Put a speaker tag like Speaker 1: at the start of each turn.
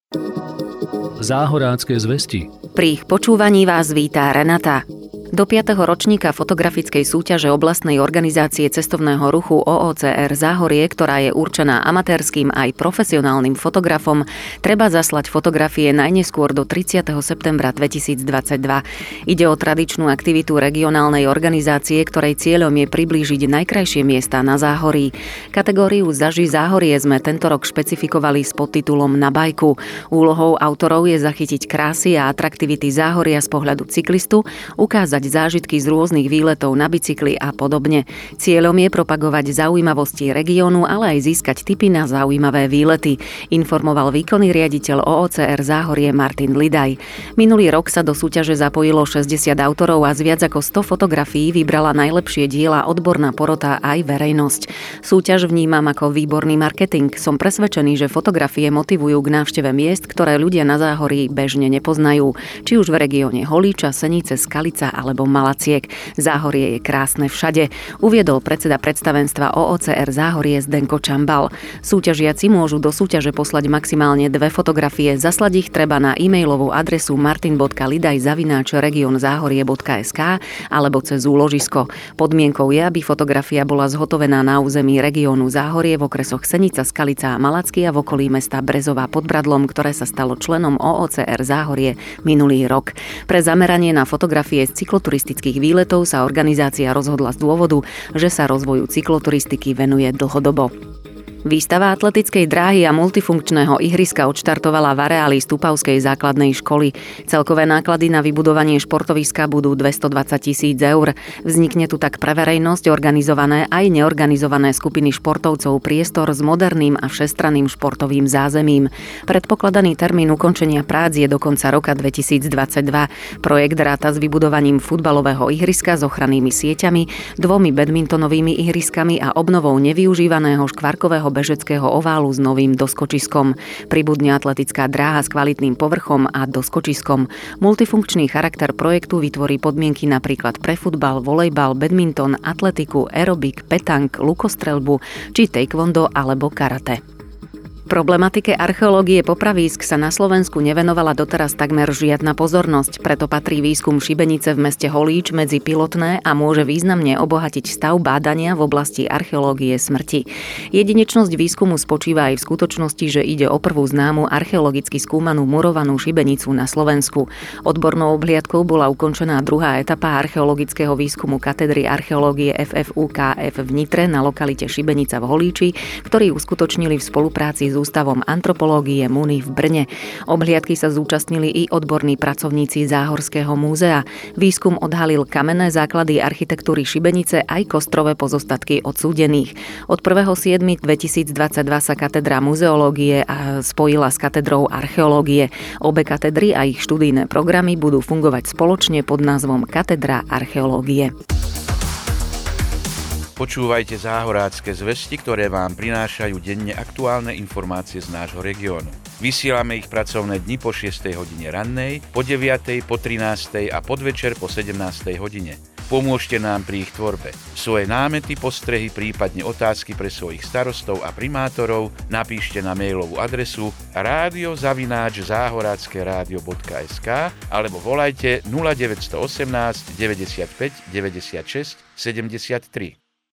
Speaker 1: Záhorácké zvesti.
Speaker 2: Pri ich počúvaní vás vítá Renata. Do 5. ročníka fotografickej súťaže oblastnej organizácie cestovného ruchu OOCR Záhorie, ktorá je určená amatérskym aj profesionálnym fotografom, treba zaslať fotografie najneskôr do 30. septembra 2022. Ide o tradičnú aktivitu regionálnej organizácie, ktorej cieľom je priblížiť najkrajšie miesta na Záhorí. Kategóriu Zaži Záhorie sme tento rok špecifikovali s podtitulom Na bajku. Úlohou autorov je zachytiť krásy a atraktivity Záhoria z pohľadu cyklistu, ukázať zážitky z rôznych výletov na bicykli a podobne. Cieľom je propagovať zaujímavosti regiónu, ale aj získať tipy na zaujímavé výlety, informoval výkonný riaditeľ OOCR Záhorie Martin Lidaj. Minulý rok sa do súťaže zapojilo 60 autorov a z viac ako 100 fotografií vybrala najlepšie diela odborná porota aj verejnosť. Súťaž vnímam ako výborný marketing. Som presvedčený, že fotografie motivujú k návšteve miest, ktoré ľudia na Záhorí bežne nepoznajú, či už v regióne Holíča, Senice, Skalica alebo Malaciek. Záhorie je krásne všade, uviedol predseda predstavenstva OOCR Záhorie Zdenko Čambal. Súťažiaci môžu do súťaže poslať maximálne 2 fotografie, zaslať ich treba na e-mailovú adresu martin.lidaj@regionzáhorie.sk alebo cez úložisko. Podmienkou je, aby fotografia bola zhotovená na území regiónu Záhorie v okresoch Senica, Skalica a Malacky a v okolí mesta Brezová pod Bradlom, ktoré sa stalo členom OOCR Záhorie minulý rok. Pre zameranie na fotografie z cykloturistických výletov sa organizácia rozhodla z dôvodu, že sa rozvoju cykloturistiky venuje dlhodobo. Výstava atletickej dráhy a multifunkčného ihriska odštartovala v areáli Stupavskej základnej školy. Celkové náklady na vybudovanie športoviska budú 220 000 eur. Vznikne tu tak pre verejnosť, organizované aj neorganizované skupiny športovcov priestor s moderným a všestranným športovým zázemím. Predpokladaný termín ukončenia prác je do konca roka 2022. Projekt ráta s vybudovaním futbalového ihriska s ochrannými sieťami, 2 badmintonovými ihriskami a obnovou nevyužívaného škvarkového bežeckého oválu s novým doskočiskom. Pribudne atletická dráha s kvalitným povrchom a doskočiskom. Multifunkčný charakter projektu vytvorí podmienky napríklad pre futbal, volejbal, badminton, atletiku, aerobik, petank, lukostreľbu či taekwondo alebo karate. Problematike archeológie popravísk sa na Slovensku nevenovala doteraz takmer žiadna pozornosť, preto patrí výskum šibenice v meste Holíč medzi pilotné a môže významne obohatiť stav bádania v oblasti archeológie smrti. Jedinečnosť výskumu spočíva aj v skutočnosti, že ide o prvú známu archeologicky skúmanú murovanú šibenicu na Slovensku. Odbornou obhliadkou bola ukončená druhá etapa archeologického výskumu katedry archeológie FFUKF v Nitre na lokalite Šibenica v Holíči, ktorý uskutočnili v spolupráci s Ústavom antropológie MUNI v Brne. Obhliadky sa zúčastnili i odborní pracovníci Záhorského múzea. Výskum odhalil kamenné základy architektúry šibenice aj kostrové pozostatky odsúdených. Od 1.7.2022 sa katedra muzeológie spojila s katedrou archeológie. Obe katedry a ich študijné programy budú fungovať spoločne pod názvom Katedra archeológie.
Speaker 3: Počúvajte Záhorácké zvesti, ktoré vám prinášajú denne aktuálne informácie z nášho regiónu. Vysielame ich pracovné dni po 6. hodine rannej, po 9., po 13. a podvečer po 17. hodine. Pomôžte nám pri ich tvorbe. Svoje námety, postrehy, prípadne otázky pre svojich starostov a primátorov napíšte na mailovú adresu radio@zahorackeradio.sk alebo volajte 0918 95 96 73.